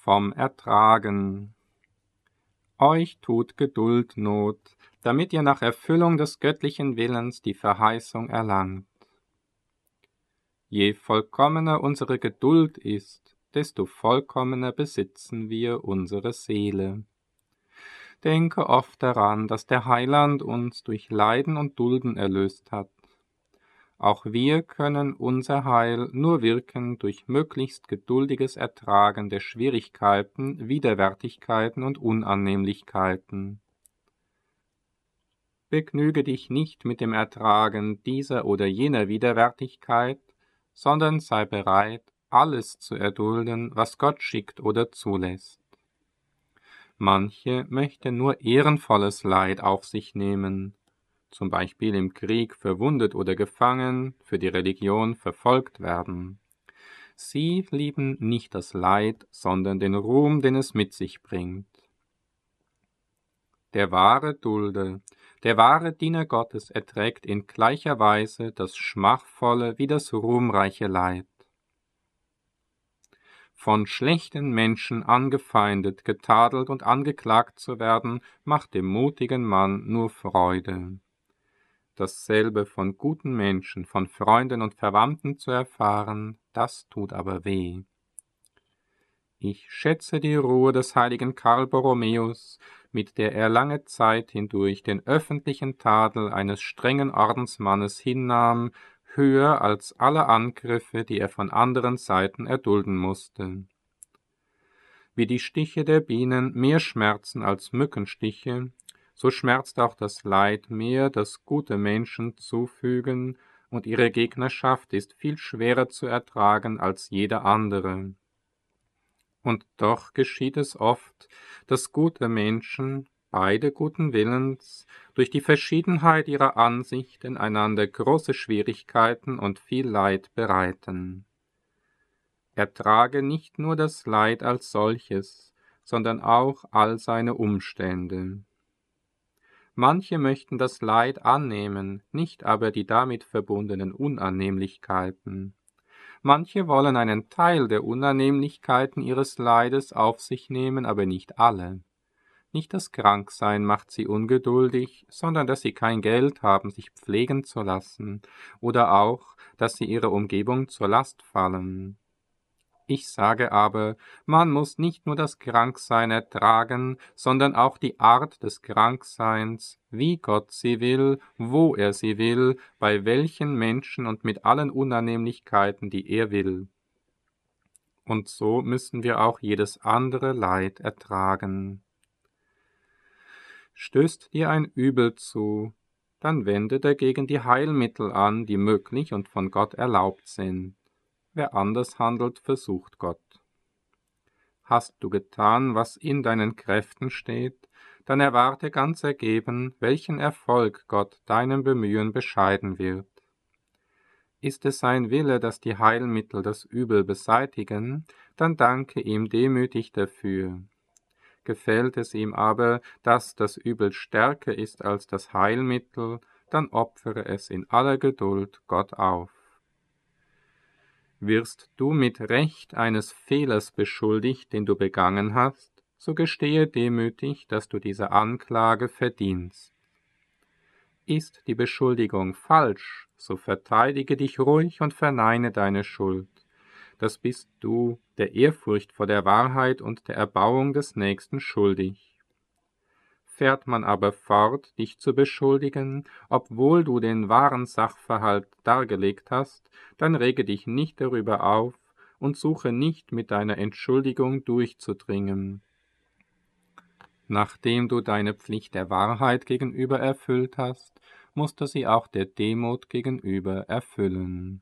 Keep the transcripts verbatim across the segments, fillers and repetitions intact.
vom Ertragen. Euch tut Geduld Not, damit ihr nach Erfüllung des göttlichen Willens die Verheißung erlangt. Je vollkommener unsere Geduld ist, desto vollkommener besitzen wir unsere Seele. Denke oft daran, dass der Heiland uns durch Leiden und Dulden erlöst hat. Auch wir können unser Heil nur wirken durch möglichst geduldiges Ertragen der Schwierigkeiten, Widerwärtigkeiten und Unannehmlichkeiten. Begnüge dich nicht mit dem Ertragen dieser oder jener Widerwärtigkeit, sondern sei bereit, alles zu erdulden, was Gott schickt oder zulässt. Manche möchten nur ehrenvolles Leid auf sich nehmen, zum Beispiel im Krieg verwundet oder gefangen, für die Religion verfolgt werden. Sie lieben nicht das Leid, sondern den Ruhm, den es mit sich bringt. Der wahre Dulde, der wahre Diener Gottes erträgt in gleicher Weise das schmachvolle wie das ruhmreiche Leid. Von schlechten Menschen angefeindet, getadelt und angeklagt zu werden, macht dem mutigen Mann nur Freude. Dasselbe von guten Menschen, von Freunden und Verwandten zu erfahren, das tut aber weh. Ich schätze die Ruhe des heiligen Karl Borromäus, mit der er lange Zeit hindurch den öffentlichen Tadel eines strengen Ordensmannes hinnahm, höher als alle Angriffe, die er von anderen Seiten erdulden musste. Wie die Stiche der Bienen mehr schmerzen als Mückenstiche, so schmerzt auch das Leid mehr, das gute Menschen zufügen, und ihre Gegnerschaft ist viel schwerer zu ertragen als jede andere. Und doch geschieht es oft, dass gute Menschen, beide guten Willens, durch die Verschiedenheit ihrer Ansichten einander große Schwierigkeiten und viel Leid bereiten. Ertrage nicht nur das Leid als solches, sondern auch all seine Umstände. Manche möchten das Leid annehmen, nicht aber die damit verbundenen Unannehmlichkeiten. Manche wollen einen Teil der Unannehmlichkeiten ihres Leides auf sich nehmen, aber nicht alle. Nicht das Kranksein macht sie ungeduldig, sondern dass sie kein Geld haben, sich pflegen zu lassen, oder auch, dass sie ihrer Umgebung zur Last fallen. Ich sage aber, man muss nicht nur das Kranksein ertragen, sondern auch die Art des Krankseins, wie Gott sie will, wo er sie will, bei welchen Menschen und mit allen Unannehmlichkeiten, die er will. Und so müssen wir auch jedes andere Leid ertragen. Stößt dir ein Übel zu, dann wende dagegen die Heilmittel an, die möglich und von Gott erlaubt sind. Wer anders handelt, versucht Gott. Hast du getan, was in deinen Kräften steht, dann erwarte ganz ergeben, welchen Erfolg Gott deinem Bemühen bescheiden wird. Ist es sein Wille, dass die Heilmittel das Übel beseitigen, dann danke ihm demütig dafür. Gefällt es ihm aber, dass das Übel stärker ist als das Heilmittel, dann opfere es in aller Geduld Gott auf. Wirst du mit Recht eines Fehlers beschuldigt, den du begangen hast, so gestehe demütig, dass du diese Anklage verdienst. Ist die Beschuldigung falsch, so verteidige dich ruhig und verneine deine Schuld. Das bist du der Ehrfurcht vor der Wahrheit und der Erbauung des Nächsten schuldig. Fährt man aber fort, dich zu beschuldigen, obwohl du den wahren Sachverhalt dargelegt hast, dann rege dich nicht darüber auf und suche nicht mit deiner Entschuldigung durchzudringen. Nachdem du deine Pflicht der Wahrheit gegenüber erfüllt hast, musst du sie auch der Demut gegenüber erfüllen.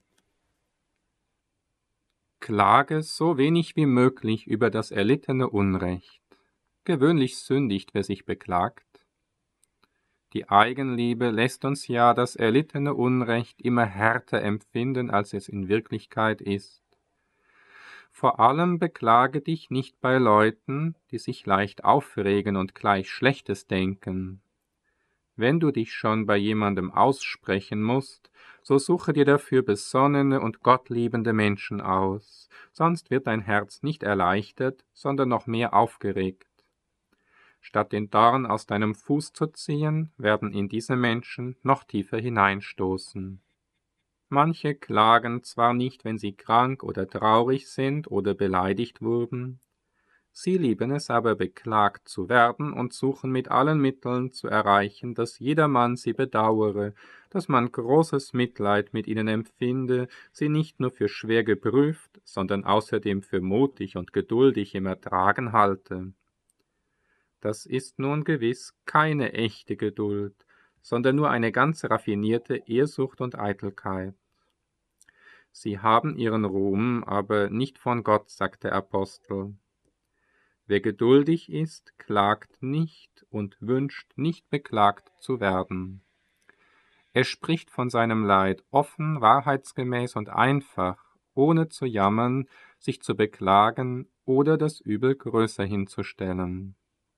Klage so wenig wie möglich über das erlittene Unrecht. Gewöhnlich sündigt, wer sich beklagt. Die Eigenliebe lässt uns ja das erlittene Unrecht immer härter empfinden, als es in Wirklichkeit ist. Vor allem beklage dich nicht bei Leuten, die sich leicht aufregen und gleich Schlechtes denken. Wenn du dich schon bei jemandem aussprechen musst, so suche dir dafür besonnene und gottliebende Menschen aus, sonst wird dein Herz nicht erleichtert, sondern noch mehr aufgeregt. Statt den Dorn aus deinem Fuß zu ziehen, werden ihn diese Menschen noch tiefer hineinstoßen. Manche klagen zwar nicht, wenn sie krank oder traurig sind oder beleidigt wurden, sie lieben es aber, beklagt zu werden und suchen mit allen Mitteln zu erreichen, dass jedermann sie bedauere, dass man großes Mitleid mit ihnen empfinde, sie nicht nur für schwer geprüft, sondern außerdem für mutig und geduldig im Ertragen halte. Das ist nun gewiss keine echte Geduld, sondern nur eine ganz raffinierte Ehrsucht und Eitelkeit. Sie haben ihren Ruhm, aber nicht von Gott, sagt der Apostel. Wer geduldig ist, klagt nicht und wünscht nicht beklagt zu werden. Er spricht von seinem Leid offen, wahrheitsgemäß und einfach, ohne zu jammern, sich zu beklagen oder das Übel größer hinzustellen.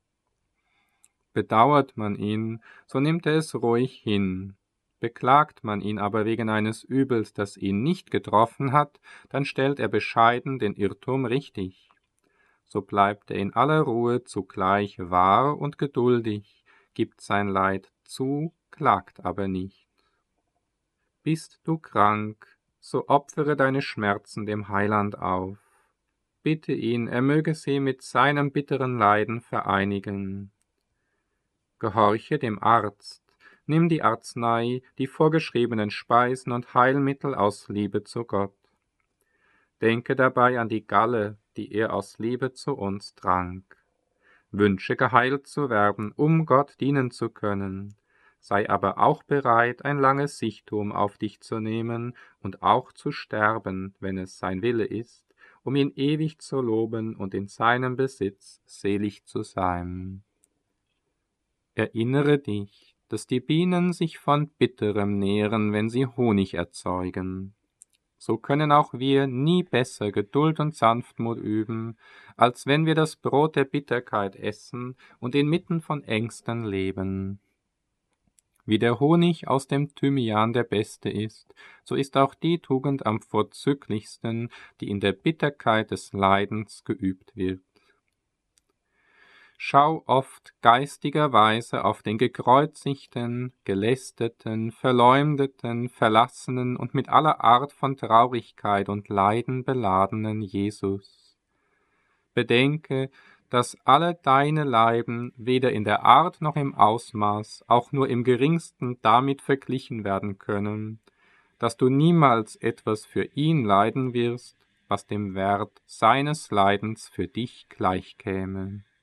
Bedauert man ihn, so nimmt er es ruhig hin. Beklagt man ihn aber wegen eines Übels, das ihn nicht getroffen hat, dann stellt er bescheiden den Irrtum richtig. So bleibt er in aller Ruhe zugleich wahr und geduldig, gibt sein Leid zu, klagt aber nicht. Bist du krank, so opfere deine Schmerzen dem Heiland auf. Bitte ihn, er möge sie mit seinem bitteren Leiden vereinigen. Gehorche dem Arzt, nimm die Arznei, die vorgeschriebenen Speisen und Heilmittel aus Liebe zu Gott. Denke dabei an die Galle, die er aus Liebe zu uns trank. Wünsche geheilt zu werden, um Gott dienen zu können, sei aber auch bereit, ein langes Sichtum auf dich zu nehmen und auch zu sterben, wenn es sein Wille ist, um ihn ewig zu loben und in seinem Besitz selig zu sein. Erinnere dich, dass die Bienen sich von Bitterem nähren, wenn sie Honig erzeugen. So können auch wir nie besser Geduld und Sanftmut üben, als wenn wir das Brot der Bitterkeit essen und inmitten von Ängsten leben. Wie der Honig aus dem Thymian der beste ist, so ist auch die Tugend am vorzüglichsten, die in der Bitterkeit des Leidens geübt wird. Schau oft geistigerweise auf den gekreuzigten, gelästerten, verleumdeten, verlassenen und mit aller Art von Traurigkeit und Leiden beladenen Jesus. Bedenke, dass alle deine Leiden weder in der Art noch im Ausmaß, auch nur im geringsten damit verglichen werden können, dass du niemals etwas für ihn leiden wirst, was dem Wert seines Leidens für dich gleichkäme.